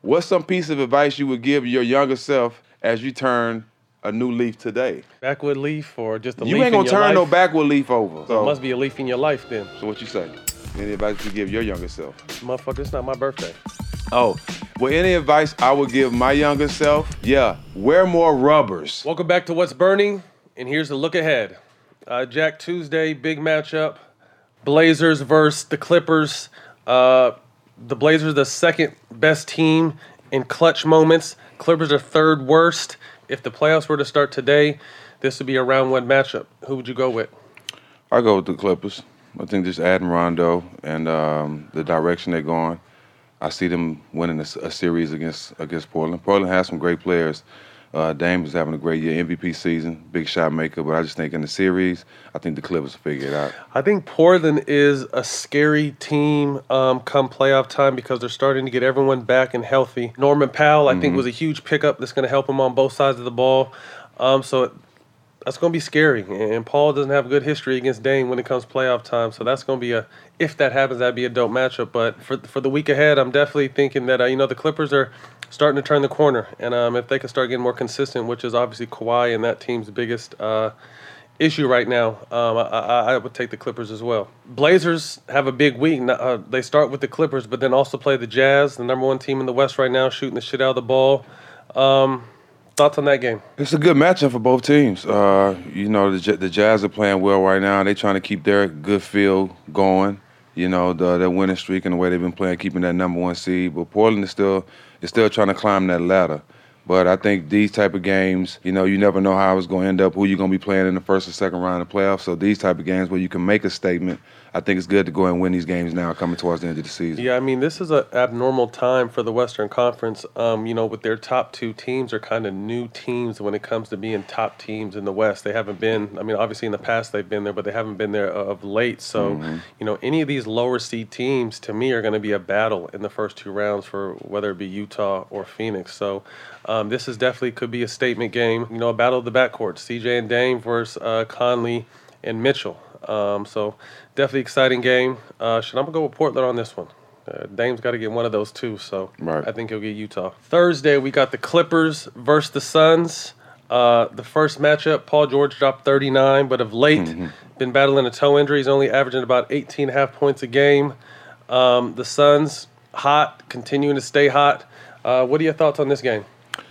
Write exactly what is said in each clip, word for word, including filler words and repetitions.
What's some piece of advice you would give your younger self as you turn a new leaf today? Backwood leaf or just a you leaf ain't gonna in your turn life? no backwood leaf over. So, So it must be a leaf in your life then. So what you say? Any advice you give your younger self? Motherfucker, it's not my birthday. Oh, well, any advice I would give my younger self? Yeah, wear more rubbers. Welcome back to What's Burning, and here's the look ahead. Uh, Jack, Tuesday, big matchup. Blazers versus the Clippers. Uh, the Blazers are the second best team in clutch moments. Clippers are third worst. If the playoffs were to start today, this would be a round one matchup. Who would you go with? I go with the Clippers. I think just adding Rondo and um, the direction they're going, I see them winning a, a series against against Portland. Portland has some great players. Uh, Dame is having a great year, M V P season, big shot maker. But I just think in the series, I think the Clippers will figure it out. I think Portland is a scary team um, come playoff time because they're starting to get everyone back and healthy. Norman Powell, I mm-hmm. think, was a huge pickup that's going to help him on both sides of the ball. Um, so it, that's going to be scary. And Paul doesn't have good history against Dame when it comes playoff time. So that's going to be a, if that happens, that'd be a dope matchup. But for for the week ahead, I'm definitely thinking that, uh, you know, the Clippers are starting to turn the corner. And um, if they can start getting more consistent, which is obviously Kawhi and that team's biggest uh, issue right now, um, I, I, I would take the Clippers as well. Blazers have a big week. Uh, they start with the Clippers, but then also play the Jazz, the number one team in the West right now, shooting the shit out of the ball. Um, thoughts on that game? It's a good matchup for both teams. Uh, you know, the, the Jazz are playing well right now. They're trying to keep their good feel going. You know, the, their winning streak and the way they've been playing, keeping that number one seed. But Portland is still is still trying to climb that ladder. But I think these type of games, you know, you never know how it's going to end up, who you're going to be playing in the first or second round of playoffs. So these type of games where you can make a statement, I think it's good to go and win these games now coming towards the end of the season. Yeah, I mean, this is an abnormal time for the Western Conference. Um, you know, with their top two teams are kind of new teams when it comes to being top teams in the West. They haven't been, I mean, obviously in the past they've been there, but they haven't been there of late. So, mm-hmm. you know, any of these lower seed teams, to me, are going to be a battle in the first two rounds for whether it be Utah or Phoenix. So um, this is definitely could be a statement game. You know, a battle of the backcourt, C J and Dame versus uh, Conley and Mitchell. Um, so definitely exciting game. Uh, should I'm gonna go with Portland on this one. Uh, Dame's got to get one of those two, so right. I think he'll get Utah. Thursday we got the Clippers versus the Suns. Uh, the first matchup, Paul George dropped thirty-nine, but of late mm-hmm. been battling a toe injury. He's only averaging about eighteen and a half points a game. Um, the Suns hot, continuing to stay hot. Uh, what are your thoughts on this game?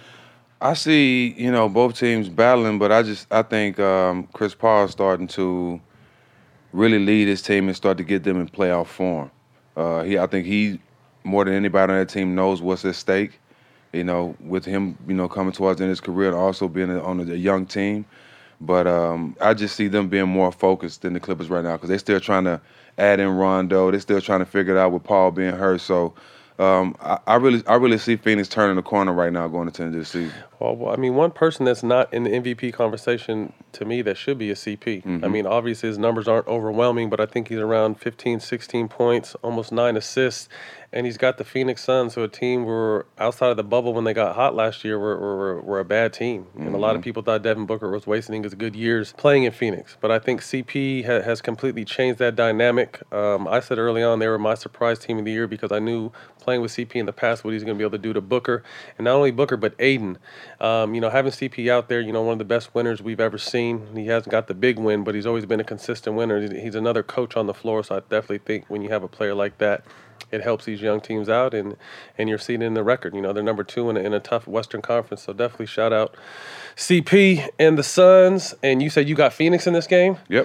I see, you know, both teams battling, but I just I think um, Chris Paul is starting to really lead his team and start to get them in playoff form. Uh, he, I think he, more than anybody on that team, knows what's at stake. You know, with him, you know, coming towards the end of his career and also being on a young team. But um, I just see them being more focused than the Clippers right now because they're still trying to add in Rondo. They're still trying to figure it out with Paul being hurt. So um, I, I really, I really see Phoenix turning the corner right now going into the end of the season. Well, I mean, one person that's not in the M V P conversation to me that should be a C P. Mm-hmm. I mean, obviously his numbers aren't overwhelming, but I think he's around fifteen, sixteen points, almost nine assists, and he's got the Phoenix Suns, who a team were outside of the bubble when they got hot last year, were were, were a bad team. Mm-hmm. And a lot of people thought Devin Booker was wasting his good years playing in Phoenix. But I think C P ha- has completely changed that dynamic. Um, I said early on they were my surprise team of the year because I knew playing with C P in the past what he's going to be able to do to Booker. And not only Booker, but Aiden. Um, you know, having C P out there, you know, one of the best winners we've ever seen. He hasn't got the big win, but he's always been a consistent winner. He's another coach on the floor, so I definitely think when you have a player like that, it helps these young teams out, and, and you're seeing it in the record. You know, they're number two in a, in a tough Western Conference, so definitely shout out C P and the Suns. And you said you got Phoenix in this game? Yep.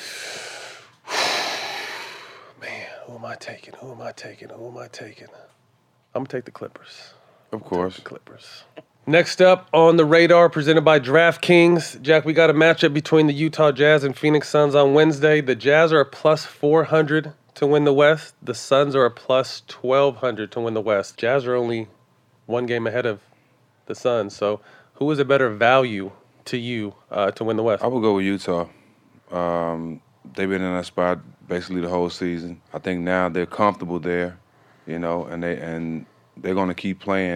Man, who am I taking? Who am I taking? Who am I taking? I'm going to take the Clippers. Of course. The Clippers. Next up on the radar, presented by DraftKings. Jack, we got a matchup between the Utah Jazz and Phoenix Suns on Wednesday. The Jazz are a plus four hundred to win the West. The Suns are a plus twelve hundred to win the West. Jazz are only one game ahead of the Suns. So who is a better value to you uh, to win the West? I would go with Utah. Um, they've been in that spot basically the whole season. I think now they're comfortable there, you know, and they and they're going to keep playing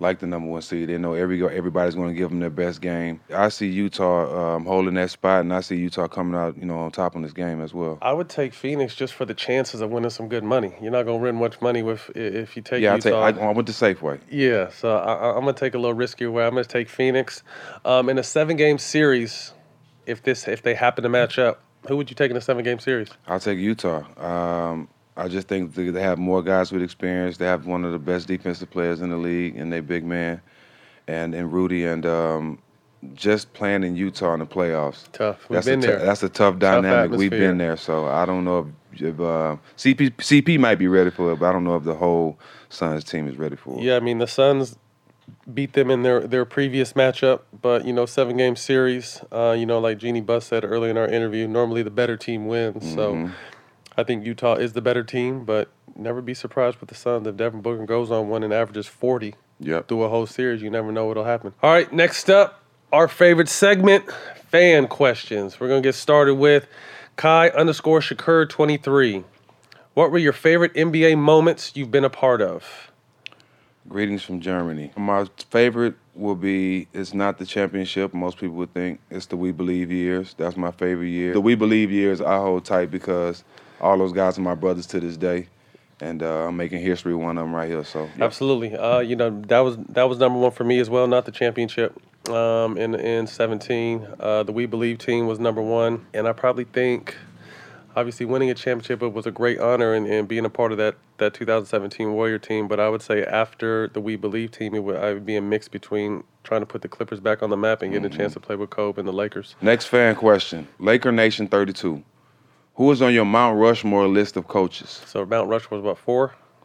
like the number one seed. They know every everybody's going to give them their best game. I see Utah um, holding that spot, and I see Utah coming out, you know, on top in this game as well. I would take Phoenix just for the chances of winning some good money. You're not going to win much money with if you take yeah, Utah. I, take, I, I went to Safeway. Yeah, so I, I'm going to take a little riskier way. I'm going to take Phoenix. Um, in a seven-game series, if this if they happen to match up, who would you take in a seven-game series? I'll take Utah. Um, I just think they have more guys with experience. They have one of the best defensive players in the league, and they big man, and and Rudy, and um, just playing in Utah in the playoffs. Tough. We've that's been a there. T- that's a tough dynamic. Tough We've been there, so I don't know if, if uh, C P C P might be ready for it, but I don't know if the whole Suns team is ready for it. Yeah, I mean the Suns beat them in their, their previous matchup, but you know seven game series. Uh, you know, like Jeannie Buss said earlier in our interview, normally the better team wins. Mm-hmm. So I think Utah is the better team, but never be surprised with the Suns if Devin Booker goes on one and averages forty yep. through a whole series. You never know what'll happen. All right, next up, our favorite segment, fan questions. We're gonna get started with Kai underscore Shakur twenty-three. What were your favorite N B A moments you've been a part of? Greetings from Germany. My favorite will be, it's not the championship. Most people would think it's the We Believe years. That's my favorite year. The We Believe years I hold tight because all those guys are my brothers to this day. And uh, I'm making history with one of them right here. So yeah. Absolutely. Uh, you know, that was that was number one for me as well, not the championship. Um, in, in seventeen, uh, the We Believe team was number one. And I probably think, obviously, winning a championship was a great honor and, and being a part of that, that two thousand seventeen Warrior team. But I would say after the We Believe team, it would, I would be a mix between trying to put the Clippers back on the map and getting mm-hmm. a chance to play with Kobe and the Lakers. Next fan question. Laker Nation thirty-two. Who is on your Mount Rushmore list of coaches? So Mount Rushmore was about four?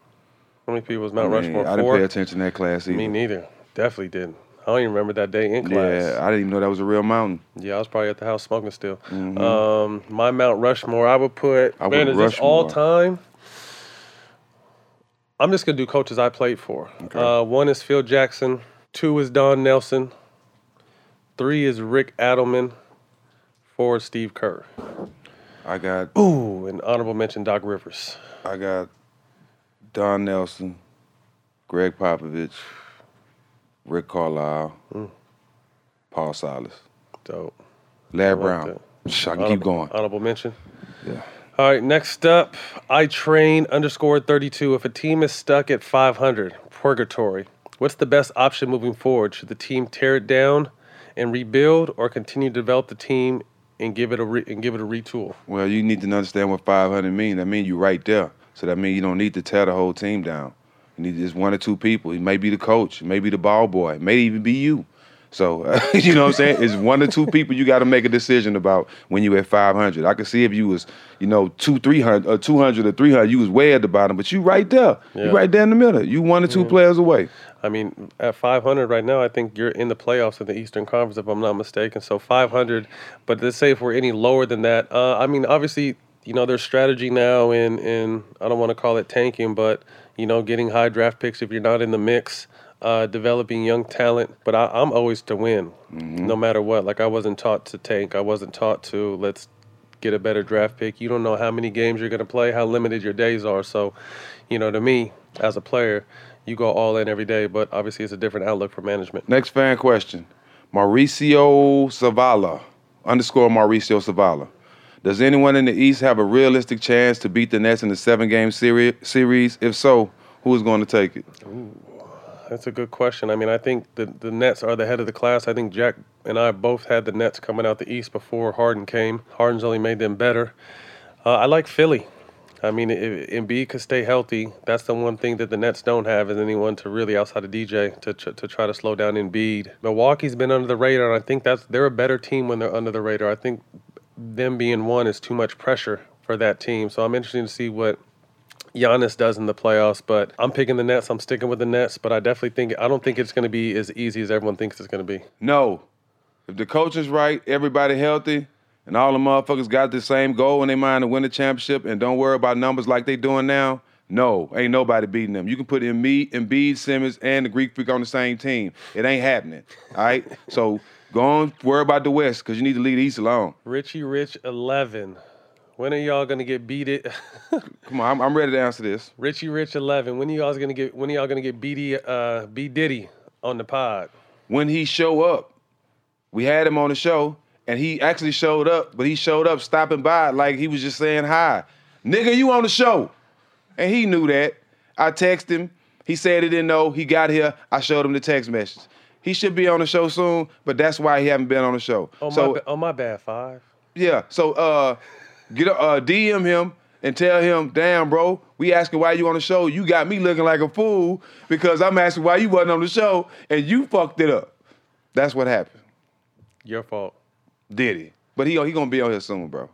How many people was Mount I mean, Rushmore? I didn't pay attention to that class either. Me neither. Definitely didn't. I don't even remember that day in class. Yeah, I didn't even know that was a real mountain. Yeah, I was probably at the house smoking still. Mm-hmm. Um, my Mount Rushmore, I would put, I man, would is Rushmore. this all time? I'm just going to do coaches I played for. Okay. Uh, one is Phil Jackson. Two is Don Nelson. Three is Rick Adelman. Four is Steve Kerr. I got... Ooh, and honorable mention Doc Rivers. I got Don Nelson, Greg Popovich, Rick Carlisle, mm. Paul Silas. Dope. Larry like Brown. That. I can honorable, keep going. Honorable mention. Yeah. All right, next up, I train underscore thirty-two. If a team is stuck at five hundred, purgatory, what's the best option moving forward? Should the team tear it down and rebuild, or continue to develop the team and give it a re- and give it a retool? Well, you need to understand what five hundred means. That means you're right there. So that means you don't need to tear the whole team down. You need just one or two people. It may be the coach. It may be the ball boy. It may even be you. So, uh, you know what I'm saying? It's one or two people you got to make a decision about when you at five hundred. I could see if you was, you know, two, three hundred, or two hundred or three hundred, you was way at the bottom, but you right there. Yeah. You right there in the middle. You one or two yeah. players away. I mean, at five hundred right now, I think you're in the playoffs in the Eastern Conference, if I'm not mistaken. So five hundred, but let's say if we're any lower than that, uh, I mean, obviously, you know, there's strategy now in, in, I don't want to call it tanking, but, you know, getting high draft picks if you're not in the mix. Uh, developing young talent, but I, I'm always to win, mm-hmm. no matter what. Like, I wasn't taught to tank. I wasn't taught to let's get a better draft pick. You don't know how many games you're going to play, how limited your days are. So, you know, to me, as a player, you go all in every day, but obviously it's a different outlook for management. Next fan question. Mauricio Zavala, underscore Mauricio Zavala. Does anyone in the East have a realistic chance to beat the Nets in the seven-game seri- series? If so, who is going to take it? Ooh. That's a good question. I mean, I think the, the Nets are the head of the class. I think Jack and I both had the Nets coming out the East before Harden came. Harden's only made them better. Uh, I like Philly. I mean, if Embiid could stay healthy, that's the one thing that the Nets don't have is anyone to really, outside of D J, to to try to slow down Embiid. Milwaukee's been under the radar, and I think that's they're a better team when they're under the radar. I think them being one is too much pressure for that team. So I'm interested to see what Giannis does in the playoffs, but I'm picking the Nets. I'm sticking with the Nets, but I definitely think I don't think it's going to be as easy as everyone thinks it's going to be. No. If the coach is right, everybody healthy, and all the motherfuckers got the same goal in their mind to win the championship and don't worry about numbers like they doing now, no, ain't nobody beating them. You can put Embiid, Embiid, Simmons, and the Greek Freak on the same team. It ain't happening, all right? So go on, worry about the West because you need to leave the East alone. Richie Rich eleven. When are y'all gonna get beat it? Come on, I'm, I'm ready to answer this. Richie Rich eleven. When are y'all gonna get? When are y'all gonna get B D, uh, B Diddy On the pod. When he show up, we had him on the show, and he actually showed up, but he showed up stopping by like he was just saying hi. Nigga, you on the show. And he knew that. I texted him. He said he didn't know. He got here. I showed him the text message. He should be on the show soon, but that's why he haven't been on the show. Oh, so, my, oh, my bad, Five. Yeah, so uh, get a, uh, D M him and tell him, damn, bro, we asking why you on the show. You got me looking like a fool because I'm asking why you wasn't on the show, and you fucked it up. That's what happened. Your fault. Did he? But he he gonna be on here soon, bro.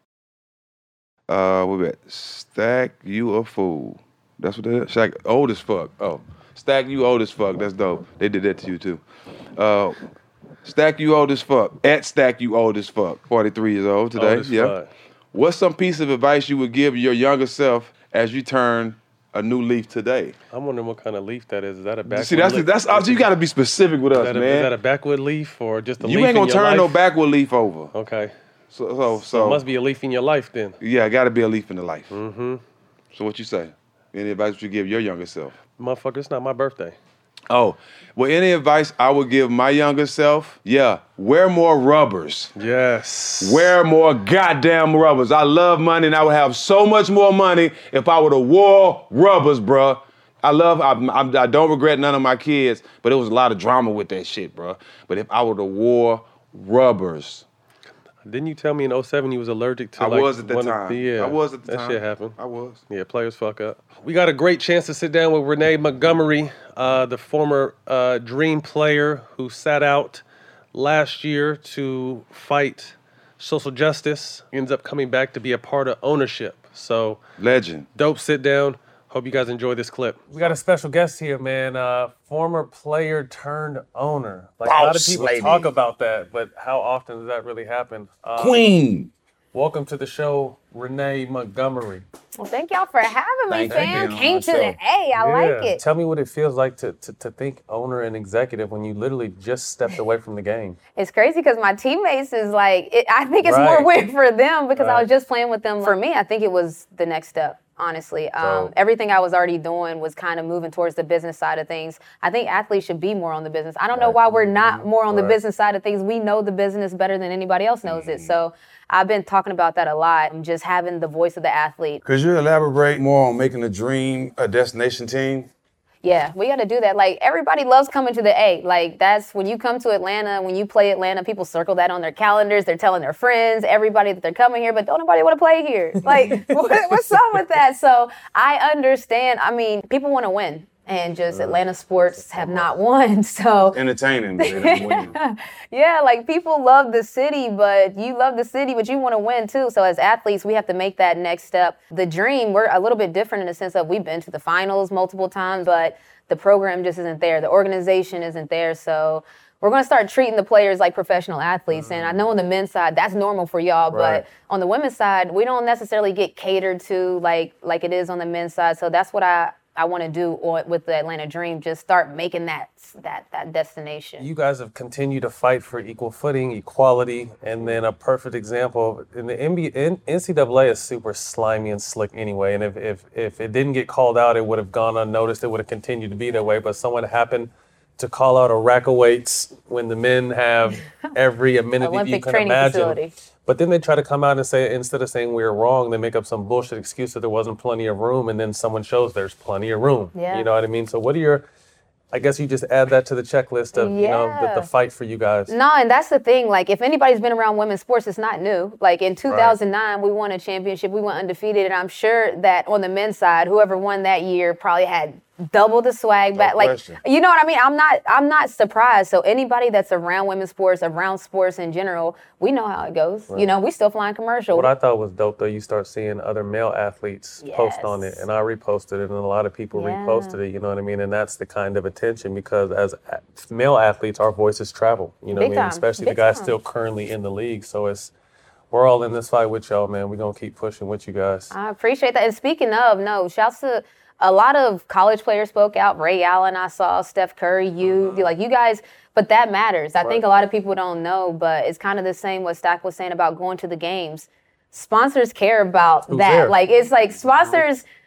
Uh, we at Stack, you a fool. That's what that is. Stack, old as fuck. Oh, Stack, you old as fuck. That's dope. They did that to you too. Uh, Stack, you old as fuck. At Stack, you old as fuck. forty-three years old today. Old as yeah. fuck. What's some piece of advice you would give your younger self as you turn a new leaf today? I'm wondering what kind of leaf that is. Is that a backwood See, that's leaf? that's that's you got to be specific with Is us, that, a, man. is that a backwood leaf or just a you leaf ain't gonna in your turn no life? backwood leaf over. Okay. So so so, So it must be a leaf in your life then. yeah, got to be a leaf in the life. Mm-hmm. So what you say? Any advice you give your younger self? Motherfucker, it's not my birthday. Oh, well, any advice I would give my younger self? Yeah, wear more rubbers. Yes. Wear more goddamn rubbers. I love money, and I would have so much more money if I would have wore rubbers, bruh. I love, I, I, I don't regret none of my kids, but it was a lot of drama with that shit, bruh. But if I would have wore rubbers. Didn't you tell me in oh seven you was allergic to I like was at the one time. Of the, yeah, I was at the that time. That shit happened. I was. Yeah, players fuck up. We got a great chance to sit down with Renee Montgomery, uh, the former uh, Dream player who sat out last year to fight social justice. Ends up coming back to be a part of ownership. So Legend. dope sit down. Hope you guys enjoy this clip. We got a special guest here, man. Uh, former player turned owner. Like Boss a lot of people lady. talk about that, but how often does that really happen? Uh, Queen. Welcome to the show, Renee Montgomery. Well, thank y'all for having me, Thank fam. you. Came to the A. I like it. Tell me what it feels like to, to to think owner and executive when you literally just stepped away from the game. It's crazy because my teammates is like, it, I think it's Right. more weird for them because Right. I was just playing with them. For me, I think it was the next step. Honestly, um, Dope. everything I was already doing was kind of moving towards the business side of things. I think athletes should be more on the business. I don't know why we're not more on the Right. business side of things. We know the business better than anybody else knows it. So I've been talking about that a lot. I'm just having the voice of the athlete. Could you elaborate more on making a dream a destination team? Yeah, we got to do that. Like, everybody loves coming to the A. Like, that's when you come to Atlanta, when you play Atlanta, people circle that on their calendars. They're telling their friends, everybody that they're coming here, but don't nobody want to play here. Like, what, what's up with that? So I understand. I mean, people want to win, and just Atlanta sports have not won. So Entertaining. But they don't win. yeah, like, people love the city, but you love the city, but you want to win too. So as athletes, we have to make that next step. The dream, we're a little bit different in the sense of we've been to the finals multiple times, but the program just isn't there. The organization isn't there. So we're going to start treating the players like professional athletes. And I know on the men's side, that's normal for y'all, Right. but on the women's side, we don't necessarily get catered to like like it is on the men's side. So that's what I I want to do on- with the Atlanta Dream, just start making that that that destination. You guys have continued to fight for equal footing, equality, and then a perfect example in the N B A, N- N C double A is super slimy and slick anyway. And if, if if it didn't get called out, it would have gone unnoticed. It would have continued to be that way. But someone happened to call out a rack of weights when the men have every amenity you Olympic can training imagine. facility. But then they try to come out and say, instead of saying we were wrong, they make up some bullshit excuse that there wasn't plenty of room, and then someone shows there's plenty of room. Yeah. You know what I mean? So what are your, I guess you just add that to the checklist of, you know, the, Yeah. the fight for you guys. No, and that's the thing. Like, if anybody's been around women's sports, it's not new. Like, in two thousand nine, we won a championship. We went undefeated. And I'm sure that on the men's side, whoever won that year probably had double the swag back. Like, question. you know what I mean? I'm not I'm not surprised. So anybody that's around women's sports, around sports in general, we know how it goes. You know, we still flying commercial. What I thought was dope, though, you start seeing other male athletes post on it, Yes. and I reposted it, and a lot of people Yeah. reposted it, you know what I mean? And that's the kind of attention, because as a- male athletes, our voices travel, you know what I Big mean? time. Especially Big the guys time. still currently in the league. So it's, we're all in this fight with y'all, man. We're going to keep pushing with you guys. I appreciate that. And speaking of, no, shouts to a lot of college players spoke out. Ray Allen, I saw, Steph Curry, you, like you guys, but that matters. I think a lot of people don't know, but it's kind of the same what Stack was saying about going to the games. Sponsors care about Who's that. there? Like, it's like sponsors,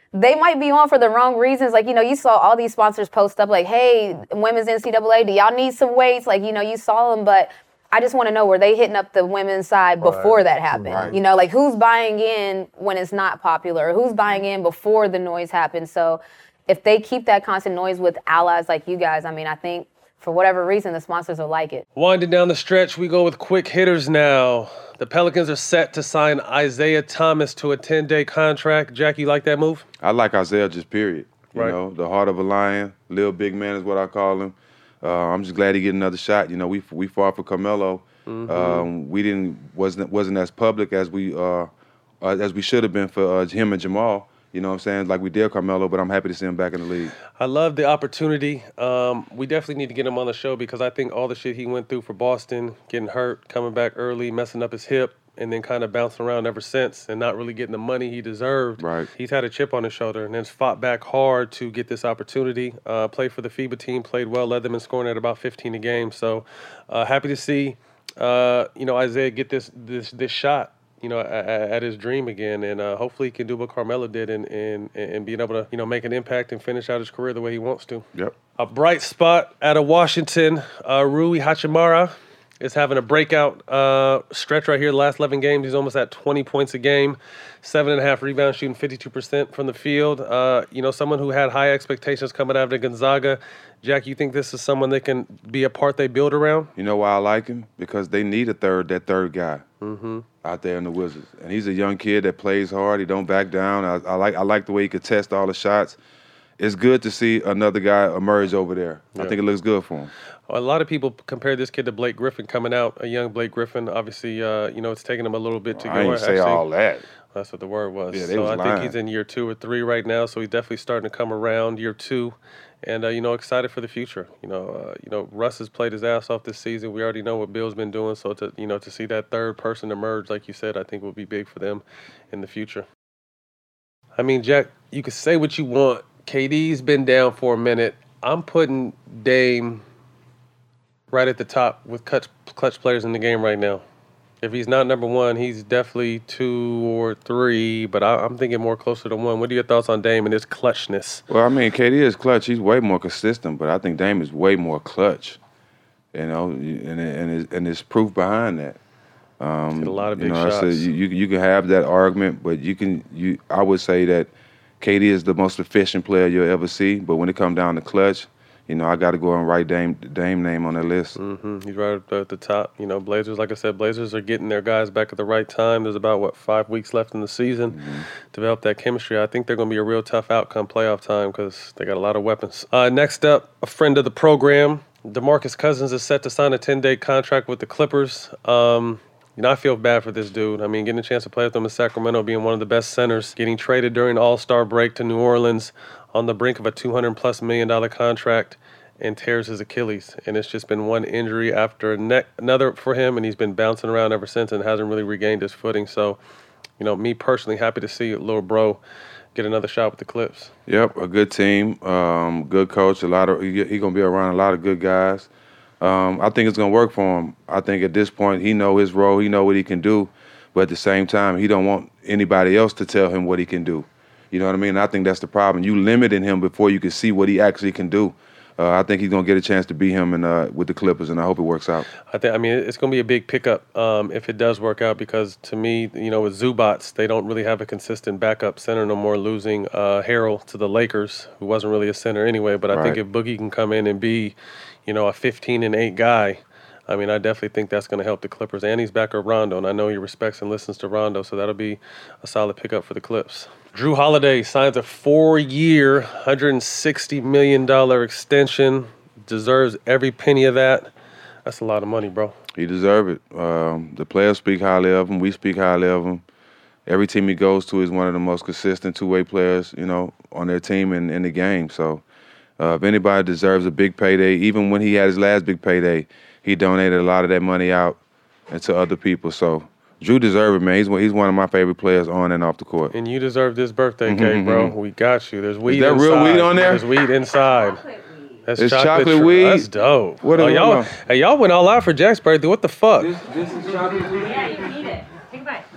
they might be on for the wrong reasons. Like, you know, you saw all these sponsors post up like, hey, women's N C double A, do y'all need some weights? Like, you know, you saw them, but I just want to know, were they hitting up the women's side before right. that happened? Right. You know, like who's buying in when it's not popular? Who's buying in before the noise happens? So if they keep that constant noise with allies like you guys, I mean, I think for whatever reason, the sponsors will like it. Winding down the stretch, we go with quick hitters now. The Pelicans are set to sign Isaiah Thomas to a ten-day contract. Jack, you like that move? I like Isaiah just period. You right. know, the heart of a lion, little big man is what I call him. Uh, I'm just glad he get another shot. You know, we we fought for Carmelo. Mm-hmm. Um, we didn't wasn't wasn't as public as we uh, uh, as we should have been for uh, him and Jamal. You know what I'm saying? Like we did Carmelo, but I'm happy to see him back in the league. I love the opportunity. Um, we definitely need to get him on the show because I think all the shit he went through for Boston, getting hurt, coming back early, messing up his hip, and then kind of bouncing around ever since and not really getting the money he deserved. Right. He's had a chip on his shoulder and then fought back hard to get this opportunity. Uh, played for the FIBA team, played well, led them in scoring at about fifteen a game. So uh, happy to see, uh, you know, Isaiah get this this this shot, you know, at, at his dream again. And uh, hopefully he can do what Carmelo did and, and, and being able to, you know, make an impact and finish out his career the way he wants to. Yep. A bright spot out of Washington, uh, Rui Hachimura is having a breakout uh, stretch right here. The last eleven games, he's almost at twenty points a game, seven and a half rebounds, shooting fifty-two percent from the field. Uh, you know, someone who had high expectations coming out of Gonzaga. Jack, you think this is someone that can be a part they build around? You know why I like him? Because they need a third, that third guy mm-hmm. out there in the Wizards. And he's a young kid that plays hard. He don't back down. I, I like I like the way he could test all the shots. It's good to see another guy emerge over there. Yeah. I think it looks good for him. A lot of people compare this kid to Blake Griffin coming out, a young Blake Griffin. Obviously, uh, you know, it's taken him a little bit to well, go. I didn't say Actually, all that. That's what the word was. Yeah, they so was I lying. think he's in year two or three right now, so he's definitely starting to come around year two. And, uh, you know, excited for the future. You know, uh, you know, Russ has played his ass off this season. We already know what Bill's been doing. So, to you know, to see that third person emerge, like you said, I think will be big for them in the future. I mean, Jack, you can say what you want. K D's been down for a minute. I'm putting Dame right at the top with clutch, clutch players in the game right now. If he's not number one, he's definitely two or three, but I, I'm thinking more closer to one. What are your thoughts on Dame and his clutchness? Well, I mean, K D is clutch. He's way more consistent, but I think Dame is way more clutch, you know, and and it's, and it's proof behind that. Um, a lot of big you know, shots. So you, you you can have that argument, but you can you I would say that K D is the most efficient player you'll ever see, but when it comes down to clutch, you know, I got to go and write Dame Dame name on that list. Mm-hmm. He's right up at the top. You know, Blazers, like I said, Blazers are getting their guys back at the right time. There's about, what, five weeks left in the season. Mm-hmm. Develop that chemistry. I think they're going to be a real tough outcome playoff time because they got a lot of weapons. Uh, next up, a friend of the program, DeMarcus Cousins is set to sign a ten-day contract with the Clippers. Um, You know, I feel bad for this dude. I mean, getting a chance to play with him in Sacramento, being one of the best centers, getting traded during the All-Star break to New Orleans on the brink of a two hundred plus million dollar contract and tears his Achilles. And it's just been one injury after ne- another for him, and he's been bouncing around ever since and hasn't really regained his footing. So, you know, me personally, happy to see little bro get another shot with the Clips. Yep, a good team, um, good coach. A lot of he, he gonna be around a lot of good guys. Um, I think it's gonna work for him. I think at this point he know his role, he know what he can do, but at the same time he don't want anybody else to tell him what he can do. You know what I mean? And I think that's the problem. You limiting him before you can see what he actually can do. Uh, I think he's gonna get a chance to beat him in, uh, with the Clippers, and I hope it works out. I think. I mean, it's gonna be a big pickup um, if it does work out because to me, you know, with Zubats, they don't really have a consistent backup center no more. Losing uh, Harrell to the Lakers, who wasn't really a center anyway. But I Right. think if Boogie can come in and be, you know, a fifteen and eight guy, I mean, I definitely think that's going to help the Clippers. And he's back with Rondo, and I know he respects and listens to Rondo, so that'll be a solid pickup for the Clips. Drew Holiday signs a four-year, one hundred sixty million dollars extension. Deserves every penny of that. That's a lot of money, bro. He deserves it. Um, the players speak highly of him. We speak highly of him. Every team he goes to is one of the most consistent two-way players, you know, on their team and in the game. So uh, if anybody deserves a big payday, even when he had his last big payday, he donated a lot of that money out and to other people. So Drew deserves it, man. He's one, he's one of my favorite players on and off the court. And you deserve this birthday cake, Mm-hmm, bro. mm-hmm. We got you. There's weed that inside. real weed on there? There's weed inside. That's It's chocolate, chocolate tr- weed? That's dope. What oh, is- y'all, hold on. hey, y'all went all out for Jack's birthday. What the fuck? This, this is chocolate weed? Yeah, you can eat it. Take a bite.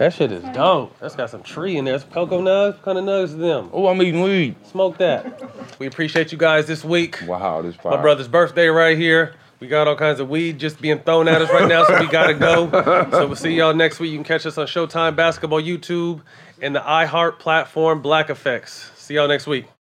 That shit is dope. That's got some tree in there. Some cocoa nugs. What kind of nugs is them? Oh, I'm eating weed. Smoke that. We appreciate you guys this week. Wow, this My brother's birthday right here. We got all kinds of weed just being thrown at us right now, so we gotta go. So we'll see y'all next week. You can catch us on Showtime Basketball YouTube and the iHeart platform Black Effects. See y'all next week.